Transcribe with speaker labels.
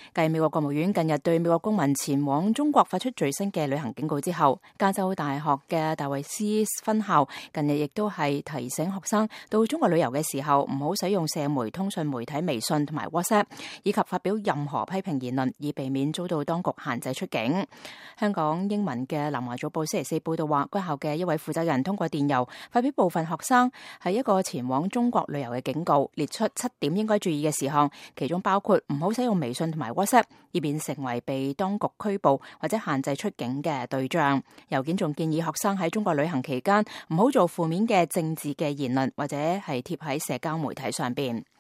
Speaker 1: 繼美國國務院近日對美國公民前往中國發出最新嘅旅行警告之後，加州大學嘅戴維斯分校近日亦都係提醒學生到中國旅遊嘅時候唔好使用社媒通訊媒體微信同埋 WhatsApp， 以及發表任何批評言論，以避免遭到當局限制出境。香港英文嘅南華早報星期四報道話，該校嘅一位負責人通過電郵發表部分學生係一個前往中國旅遊嘅警告，列出7點應該注意嘅事項，其中包括唔好使用微信同埋 WhatsApp， 以免成為被當局拘捕或者限制出境嘅對象。郵件仲建議學生喺中國旅行期間唔好做負面嘅政治嘅言論，或者係貼喺社交媒體上邊。